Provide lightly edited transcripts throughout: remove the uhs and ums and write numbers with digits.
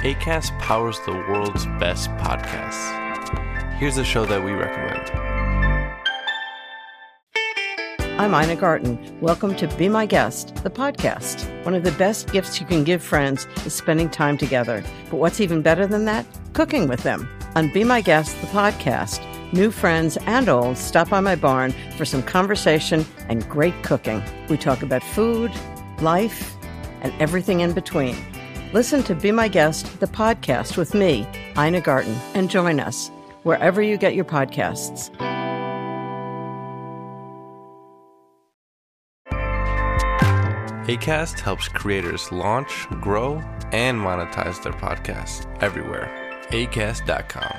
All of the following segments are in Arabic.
Acast powers the world's best podcasts. Here's a show that we recommend. I'm Ina Garten. Welcome to Be My Guest, the podcast. One of the best gifts you can give friends is spending time together. But what's even better than that? Cooking with them. On Be My Guest, the podcast, new friends and old stop by my barn for some conversation and great cooking. We talk about food, life, and everything in between. Listen to Be My Guest, the podcast with me, Ina Garten, and join us wherever you get your podcasts. Acast helps creators launch, grow, and monetize their podcasts everywhere. Acast.com.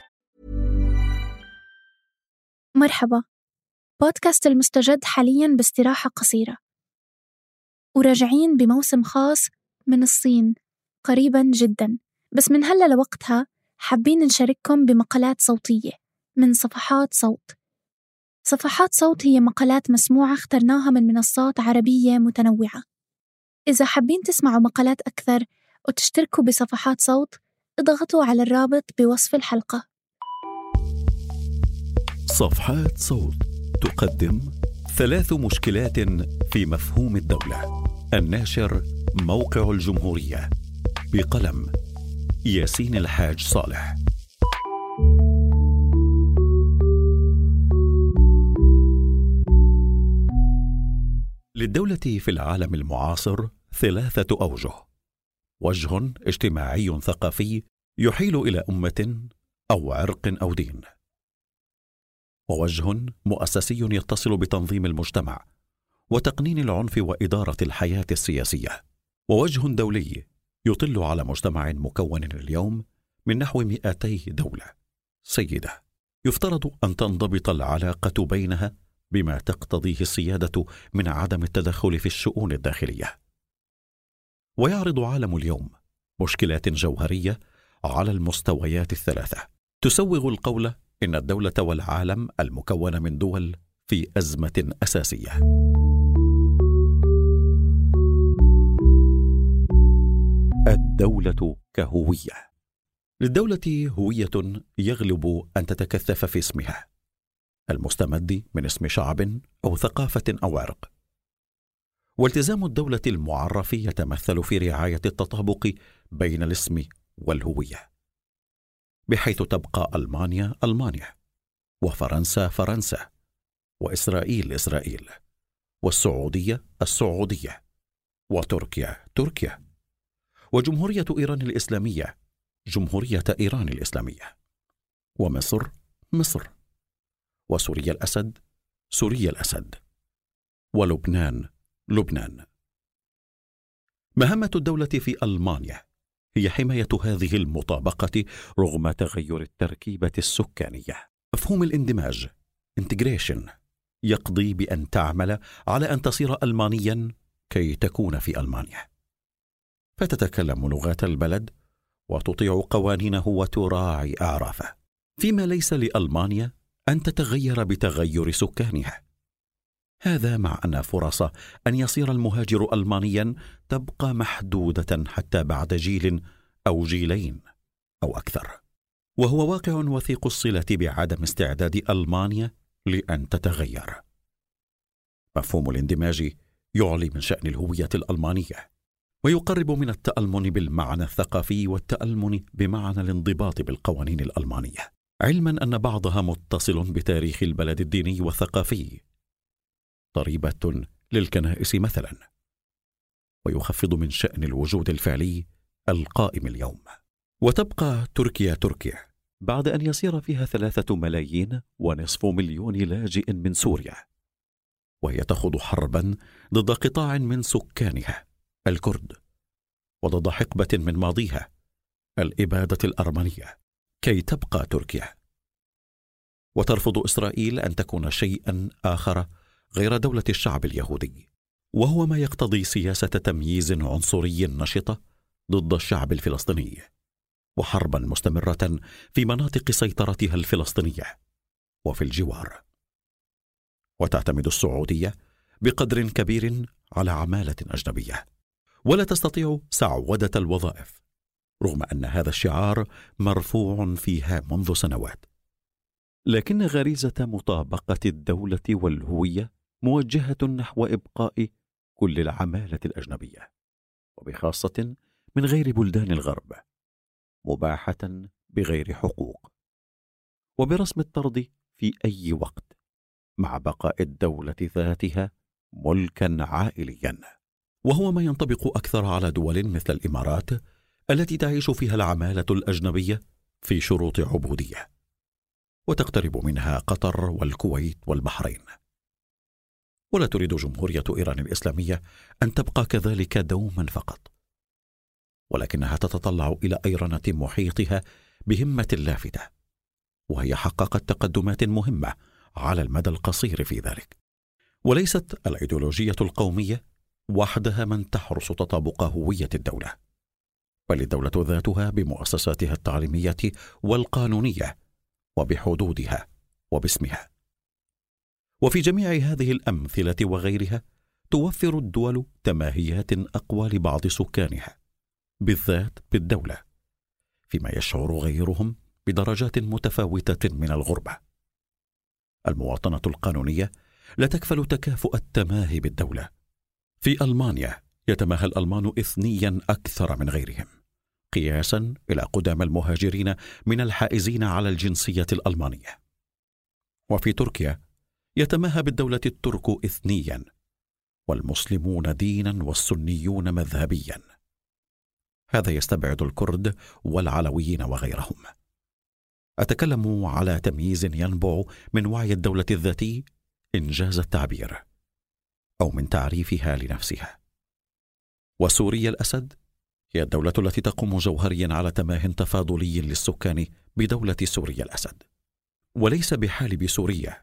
مرحبا، بودكاست المستجد حالياً باستراحة قصيرة، وراجعين بموسم خاص من الصين قريباً جداً. بس من هلأ لوقتها حابين نشارككم بمقالات صوتية من صفحات صوت. صفحات صوت هي مقالات مسموعة اخترناها من منصات عربية متنوعة. إذا حابين تسمعوا مقالات أكثر وتشتركوا بصفحات صوت، اضغطوا على الرابط بوصف الحلقة. صفحات صوت تقدم 3 مشكلات في مفهوم الدولة. الناشر موقع الجمهورية، بقلم ياسين الحاج صالح. للدولة في العالم المعاصر 3 أوجه: وجه اجتماعي ثقافي يحيل إلى أمة أو عرق أو دين، ووجه مؤسسي يتصل بتنظيم المجتمع وتقنين العنف وإدارة الحياة السياسية، ووجه دولي يطل على مجتمع مكون اليوم من نحو 200 دولة سيدة يفترض أن تنضبط العلاقة بينها بما تقتضيه السيادة من عدم التدخل في الشؤون الداخلية. ويعرض عالم اليوم مشكلات جوهرية على المستويات ال3 تسوغ القول إن الدولة والعالم المكون من دول في أزمة أساسية. الدولة كهوية. للدولة هوية يغلب أن تتكثف في اسمها المستمد من اسم شعب أو ثقافة أو عرق. والتزام الدولة المعرف يتمثل في رعاية التطابق بين الاسم والهوية، بحيث تبقى ألمانيا ألمانيا، وفرنسا فرنسا، وإسرائيل إسرائيل، والسعودية السعودية، وتركيا تركيا، وجمهورية إيران الإسلامية جمهورية إيران الإسلامية، ومصر مصر، وسوريا الأسد سوريا الأسد، ولبنان لبنان. مهمة الدولة في ألمانيا هي حماية هذه المطابقة رغم تغير التركيبة السكانية. مفهوم الاندماج integration يقضي بأن تعمل على أن تصير ألمانيا كي تكون في ألمانيا، فتتكلم لغات البلد وتطيع قوانينه وتراعي أعرافه، فيما ليس لألمانيا أن تتغير بتغير سكانها. هذا مع أن فرص أن يصير المهاجر ألمانيا تبقى محدودة حتى بعد جيل أو جيلين أو أكثر، وهو واقع وثيق الصلة بعدم استعداد ألمانيا لأن تتغير. مفهوم الاندماج يعلي من شأن الهوية الألمانية، ويقرب من التألمن بالمعنى الثقافي والتألمن بمعنى الانضباط بالقوانين الألمانية، علما أن بعضها متصل بتاريخ البلد الديني والثقافي، ضريبة للكنائس مثلا، ويخفض من شأن الوجود الفعلي القائم اليوم. وتبقى تركيا تركيا بعد أن يصير فيها 3.5 مليون لاجئ من سوريا، وهي تخوض حربا ضد قطاع من سكانها الكرد، وضد حقبة من ماضيها الإبادة الأرمنية، كي تبقى تركيا. وترفض إسرائيل أن تكون شيئا آخر غير دولة الشعب اليهودي، وهو ما يقتضي سياسة تمييز عنصري نشطة ضد الشعب الفلسطيني، وحربا مستمرة في مناطق سيطرتها الفلسطينية وفي الجوار. وتعتمد السعودية بقدر كبير على عمالة أجنبية، ولا تستطيع سعودة الوظائف رغم أن هذا الشعار مرفوع فيها منذ سنوات. لكن غريزة مطابقة الدولة والهوية موجهة نحو إبقاء كل العمالة الأجنبية، وبخاصة من غير بلدان الغرب، مباحة بغير حقوق، وبرسم الطرد في أي وقت، مع بقاء الدولة ذاتها ملكا عائليا. وهو ما ينطبق أكثر على دول مثل الإمارات التي تعيش فيها العمالة الأجنبية في شروط عبودية، وتقترب منها قطر والكويت والبحرين. ولا تريد جمهورية إيران الإسلامية أن تبقى كذلك دوما فقط، ولكنها تتطلع إلى أيرنة محيطها بهمة لافتة، وهي حققت تقدمات مهمة على المدى القصير في ذلك. وليست الأيديولوجية القومية وحدها من تحرس تطابق هوية الدولة، بل الدولة ذاتها بمؤسساتها التعليمية والقانونية وبحدودها وباسمها. وفي جميع هذه الأمثلة وغيرها توفر الدول تماهيات أقوى لبعض سكانها، بالذات بالدولة، فيما يشعر غيرهم بدرجات متفاوتة من الغربة. المواطنة القانونية لا تكفل تكافؤ التماهي بالدولة. في ألمانيا يتماهى الألمان إثنيا أكثر من غيرهم، قياسا إلى قدام المهاجرين من الحائزين على الجنسية الألمانية. وفي تركيا يتماهى بالدولة الترك إثنيا، والمسلمون دينا والسنيون مذهبيا. هذا يستبعد الكرد والعلويين وغيرهم. أتكلم على تمييز ينبع من وعي الدولة الذاتي إنجاز التعبير، أو من تعريفها لنفسها. وسوريا الأسد هي الدولة التي تقوم جوهريا على تماه تفاضلي للسكان بدولة سوريا الأسد. وليس بحالب سوريا،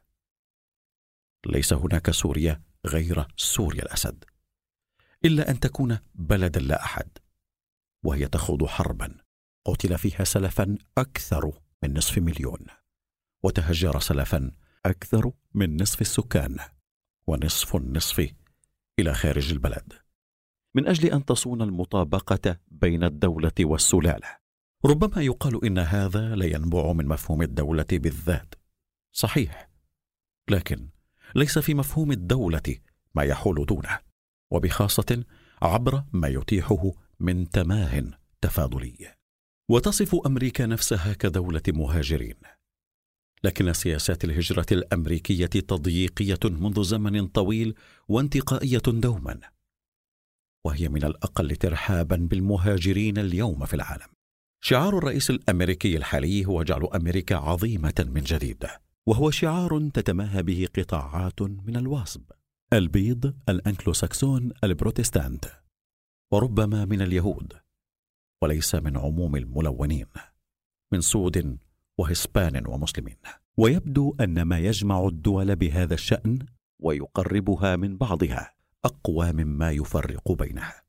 ليس هناك سوريا غير سوريا الأسد، إلا أن تكون بلدا لا أحد، وهي تخوض حربا قتل فيها سلفا أكثر من 500,000، وتهجر سلفا أكثر من نصف السكان، ونصف النصف إلى خارج البلد، من أجل أن تصون المطابقة بين الدولة والسلالة. ربما يقال إن هذا لا ينبع من مفهوم الدولة بالذات، صحيح، لكن ليس في مفهوم الدولة ما يحول دونه، وبخاصة عبر ما يتيحه من تماه تفاضلي. وتصف أمريكا نفسها كدولة مهاجرين، لكن سياسات الهجرة الأمريكية تضييقية منذ زمن طويل وانتقائية دوما، وهي من الأقل ترحابا بالمهاجرين اليوم في العالم. شعار الرئيس الأمريكي الحالي هو جعل أمريكا عظيمة من جديد، وهو شعار تتماهى به قطاعات من الوصب، البيض، الأنكلوساكسون، البروتستانت، وربما من اليهود، وليس من عموم الملونين، من سود وهسبان ومسلمين. ويبدو أن ما يجمع الدول بهذا الشأن ويقربها من بعضها أقوى مما يفرق بينها.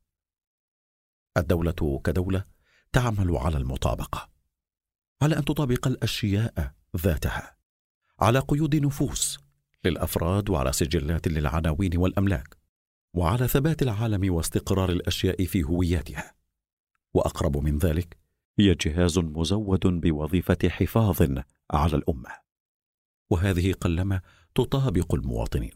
الدولة كدولة تعمل على المطابقة، على أن تطابق الأشياء ذاتها، على قيود نفوس للأفراد، وعلى سجلات للعناوين والأملاك، وعلى ثبات العالم واستقرار الأشياء في هوياتها. وأقرب من ذلك هي جهاز مزود بوظيفة حفاظ على الأمة، وهذه قلما تطابق المواطنين.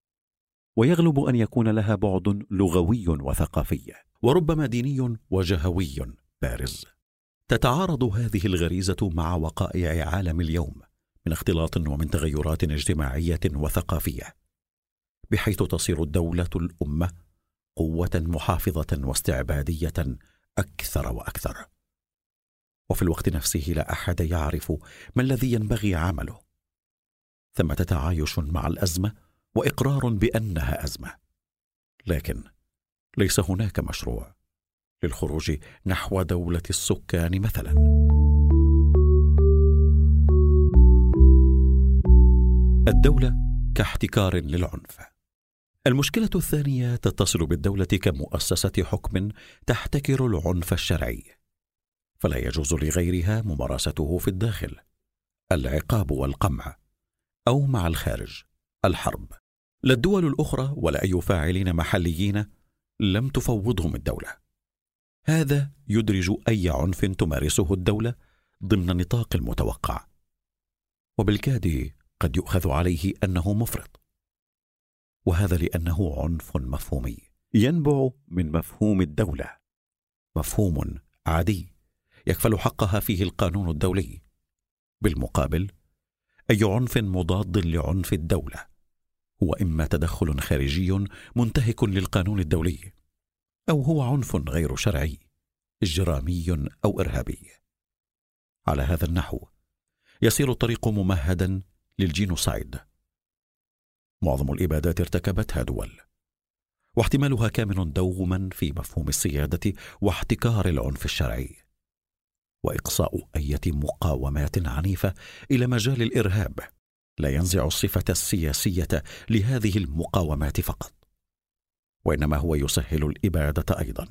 ويغلب أن يكون لها بعد لغوي وثقافي، وربما ديني وجهوي بارز. تتعارض هذه الغريزة مع وقائع عالم اليوم من اختلاط ومن تغيرات اجتماعية وثقافية، بحيث تصير الدولة الأمة قوة محافظة واستعبادية أكثر وأكثر. وفي الوقت نفسه لا أحد يعرف ما الذي ينبغي عمله. ثمة تعايش مع الأزمة وإقرار بأنها أزمة، لكن ليس هناك مشروع للخروج نحو دولة السكان مثلا. الدولة كاحتكار للعنف. المشكلة الثانية تتصل بالدولة كمؤسسة حكم تحتكر العنف الشرعي، فلا يجوز لغيرها ممارسته في الداخل، العقاب والقمع، أو مع الخارج، الحرب. لا الدول الأخرى ولا أي فاعلين محليين لم تفوضهم الدولة. هذا يدرج أي عنف تمارسه الدولة ضمن نطاق المتوقع، وبالكاد قد يؤخذ عليه أنه مفرط، وهذا لأنه عنف مفهومي ينبع من مفهوم الدولة، مفهوم عادي يكفل حقها فيه القانون الدولي. بالمقابل، أي عنف مضاد لعنف الدولة هو إما تدخل خارجي منتهك للقانون الدولي، أو هو عنف غير شرعي إجرامي أو إرهابي. على هذا النحو يصير الطريق ممهدا للجينوسايد. معظم الإبادات ارتكبتها دول، واحتمالها كامن دوما في مفهوم السيادة واحتكار العنف الشرعي، وإقصاء أي مقاومات عنيفة إلى مجال الإرهاب لا ينزع الصفة السياسية لهذه المقاومات فقط، وإنما هو يسهل الإبادة أيضا.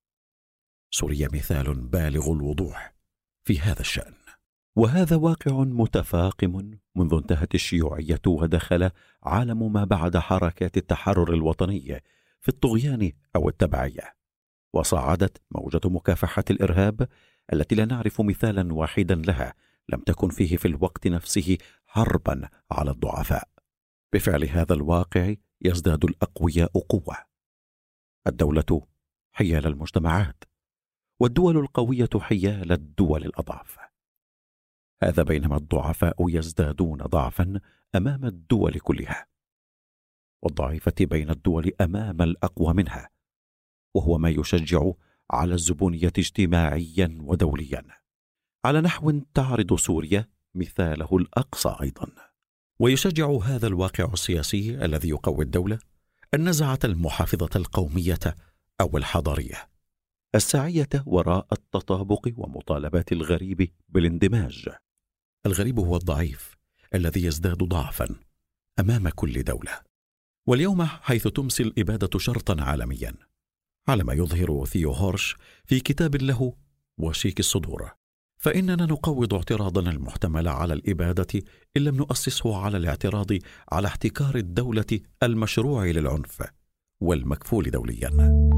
سوريا مثال بالغ الوضوح في هذا الشأن، وهذا واقع متفاقم منذ انتهت الشيوعية ودخل عالم ما بعد حركات التحرر الوطني في الطغيان أو التبعية، وصعدت موجة مكافحة الإرهاب التي لا نعرف مثالا واحدا لها لم تكن فيه في الوقت نفسه حربا على الضعفاء. بفعل هذا الواقع يزداد الأقوياء قوة، الدولة حيال المجتمعات، والدول القوية حيال الدول الأضعف. هذا بينما الضعفاء يزدادون ضعفا أمام الدول كلها، والضعيفة بين الدول أمام الأقوى منها، وهو ما يشجع على الزبونية اجتماعيا ودوليا، على نحو تعرض سوريا مثاله الأقصى أيضا. ويشجع هذا الواقع السياسي الذي يقوي الدولة النزعة المحافظة القومية أو الحضارية الساعية وراء التطابق ومطالبات الغريب بالاندماج. الغريب هو الضعيف الذي يزداد ضعفا أمام كل دولة. واليوم حيث تمسي الإبادة شرطا عالميا، على ما يظهر ثيو هورش في كتاب له وشيك الصدور، فإننا نقوض اعتراضنا المحتمل على الإبادة إن لم نؤسسه على الاعتراض على احتكار الدولة المشروع للعنف والمكفول دوليا.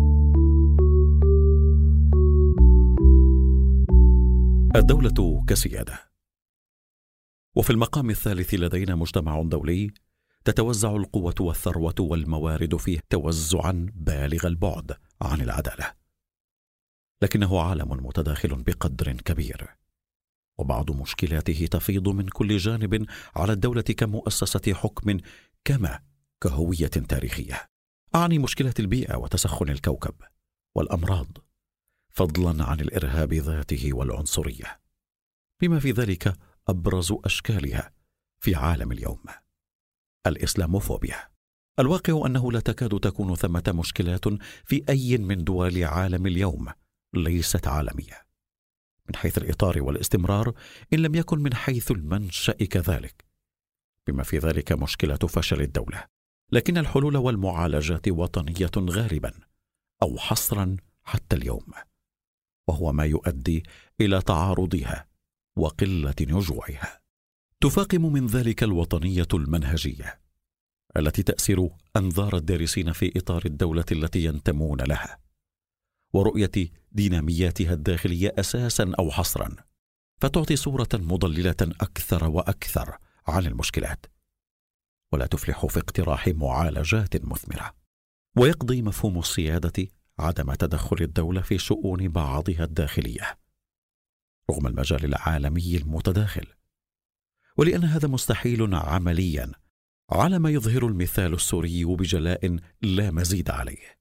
الدولة كسيادة. وفي المقام الثالث لدينا مجتمع دولي تتوزع القوة والثروة والموارد فيه توزعا بالغ البعد عن العدالة، لكنه عالم متداخل بقدر كبير، وبعض مشكلاته تفيض من كل جانب على الدولة كمؤسسة حكم كما كهوية تاريخية. أعني مشكلة البيئة وتسخن الكوكب والأمراض، فضلا عن الإرهاب ذاته والعنصرية، بما في ذلك أبرز أشكالها في عالم اليوم الإسلاموفوبيا. الواقع أنه لا تكاد تكون ثمة مشكلات في أي من دول عالم اليوم ليست عالمية من حيث الإطار والاستمرار، إن لم يكن من حيث المنشأ كذلك، بما في ذلك مشكلة فشل الدولة. لكن الحلول والمعالجات وطنية غالبا أو حصرا حتى اليوم، وهو ما يؤدي إلى تعارضها وقلة نجوعها. تفاقم من ذلك الوطنية المنهجية التي تأسر أنظار الدارسين في إطار الدولة التي ينتمون لها، ورؤية دينامياتها الداخلية أساسا أو حصرا، فتعطي صورة مضللة أكثر وأكثر عن المشكلات، ولا تفلح في اقتراح معالجات مثمرة. ويقضي مفهوم السيادة عدم تدخل الدولة في شؤون بعضها الداخلية رغم المجال العالمي المتداخل، ولأن هذا مستحيل عمليا على ما يظهر المثال السوري بجلاء لا مزيد عليه.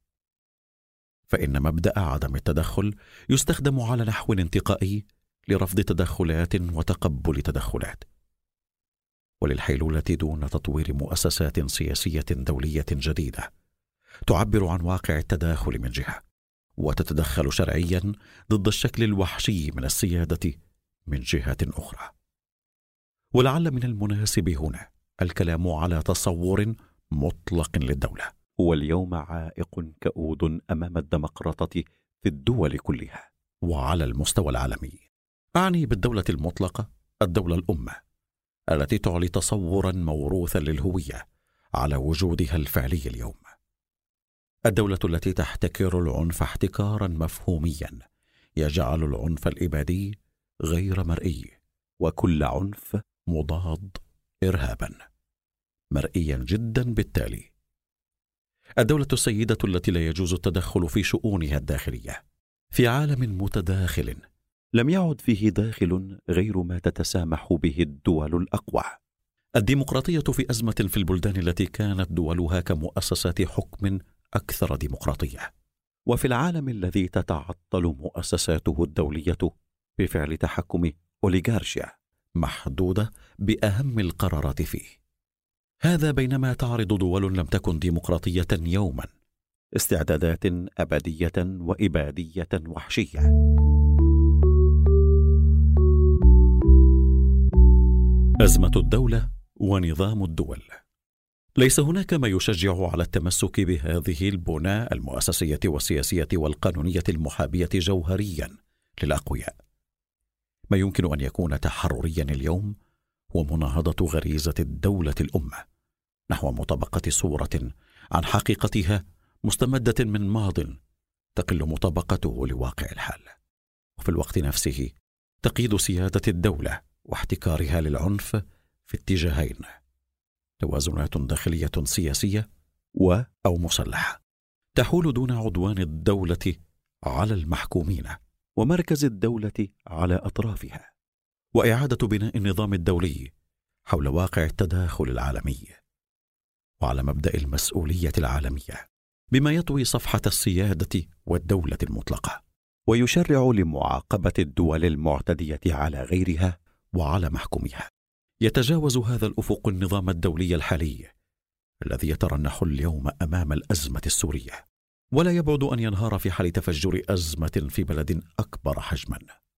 فإن مبدأ عدم التدخل يستخدم على نحو انتقائي لرفض تدخلات وتقبل تدخلات، وللحيلولة دون تطوير مؤسسات سياسية دولية جديدة تعبر عن واقع التداخل من جهة، وتتدخل شرعيا ضد الشكل الوحشي من السيادة من جهة أخرى. ولعل من المناسب هنا الكلام على تصور مطلق للدولة هو اليوم عائق كؤود أمام الديمقراطية في الدول كلها وعلى المستوى العالمي. أعني بالدولة المطلقة الدولة الأمة التي تعلي تصورا موروثا للهوية على وجودها الفعلي اليوم. الدولة التي تحتكر العنف احتكارا مفهوميا يجعل العنف الإبادي غير مرئي، وكل عنف مضاد إرهابا مرئيا جدا. بالتالي الدولة السيدة التي لا يجوز التدخل في شؤونها الداخلية في عالم متداخل لم يعد فيه داخل غير ما تتسامح به الدول الأقوى. الديمقراطية في أزمة في البلدان التي كانت دولها كمؤسسات حكم أكثر ديمقراطية، وفي العالم الذي تتعطل مؤسساته الدولية بفعل تحكم أوليغارشيا محدودة بأهم القرارات فيه. هذا بينما تعرض دول لم تكن ديمقراطية يوما استعدادات أبدية وإبادية وحشية. أزمة الدولة ونظام الدول. ليس هناك ما يشجع على التمسك بهذه البنى المؤسسية والسياسية والقانونية المحابية جوهريا للأقوياء. ما يمكن أن يكون تحرريا اليوم هو مناهضة غريزة الدولة الأمة نحو مطابقة صورة عن حقيقتها مستمدة من ماض تقل مطابقته لواقع الحال، وفي الوقت نفسه تقييد سيادة الدولة واحتكارها للعنف في اتجاهين: توازنات داخلية سياسية أو مسلحة تحول دون عدوان الدولة على المحكومين ومركز الدولة على أطرافها، وإعادة بناء النظام الدولي حول واقع التداخل العالمي وعلى مبدأ المسؤولية العالمية بما يطوي صفحة السيادة والدولة المطلقة ويشرع لمعاقبة الدول المعتدية على غيرها وعلى محكومها. يتجاوز هذا الأفق النظام الدولي الحالي الذي يترنح اليوم أمام الأزمة السورية، ولا يبعد أن ينهار في حال تفجر أزمة في بلد أكبر حجما.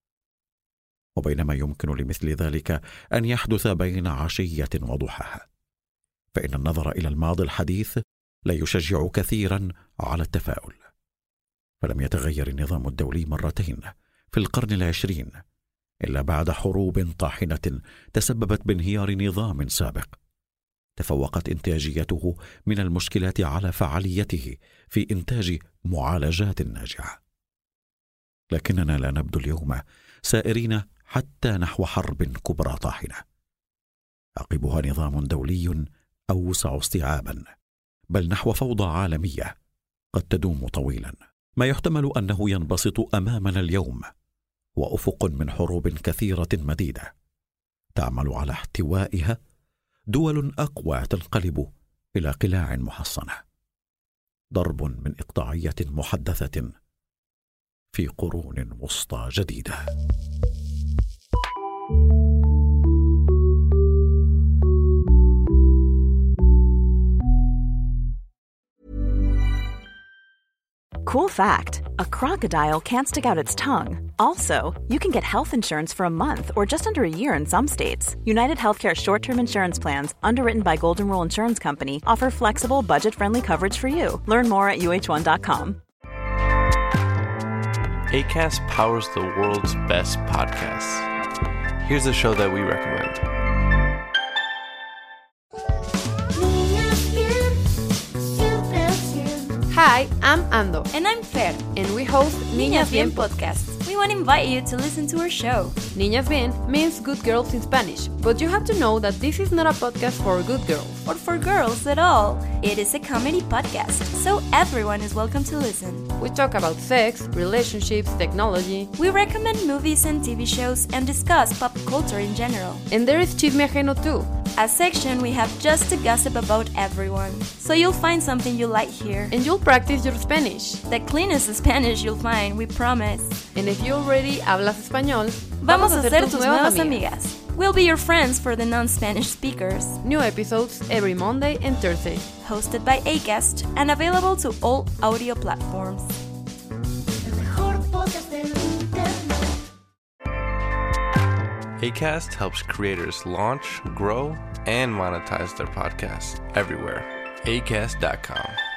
وبينما يمكن لمثل ذلك أن يحدث بين عشية وضحاها، فإن النظر إلى الماضي الحديث لا يشجع كثيرا على التفاؤل. فلم يتغير النظام الدولي مرتين في القرن 20 إلا بعد حروب طاحنة تسببت بانهيار نظام سابق تفوقت إنتاجيته من المشكلات على فعاليته في إنتاج معالجات ناجعة. لكننا لا نبدو اليوم سائرين حتى نحو حرب كبرى طاحنة عقبها نظام دولي أوسع استيعابا، بل نحو فوضى عالمية قد تدوم طويلا. ما يحتمل أنه ينبسط أمامنا اليوم وأفق من حروب كثيرة مديدة تعمل على احتوائها دول أقوى تنقلب إلى قلاع محصنة، ضرب من إقطاعية محدثة في قرون وسطى جديدة. Cool fact, a crocodile can't stick out its tongue. Also, you can get health insurance for a month or just under a year in some states. United Healthcare short-term insurance plans, underwritten by Golden Rule Insurance Company, offer flexible, budget-friendly coverage for you. Learn more at uh1.com. Acast powers the world's best podcasts. Here's a show that we recommend. Hi, I'm Ando. And I'm Fer. And we host Niñas Bien podcast. We want to invite you to listen to our show. Niñas Bien means good girls in Spanish, but you have to know that this is not a podcast for good girls. Or for girls at all. It is a comedy podcast, so everyone is welcome to listen. We talk about sex, relationships, technology. We recommend movies and TV shows and discuss pop culture in general. And there is Chisme Ajeno too, a section we have just to gossip about everyone. So you'll find something you like here. And you'll practice your Spanish. The cleanest Spanish you'll find, we promise. And if you already hablas español, vamos a ser tus nuevas amigas. We'll be your friends for the non-Spanish speakers. New episodes every Monday and Thursday. Hosted by Acast and available to all audio platforms. Acast helps creators launch, grow, and monetize their podcasts everywhere. Acast.com.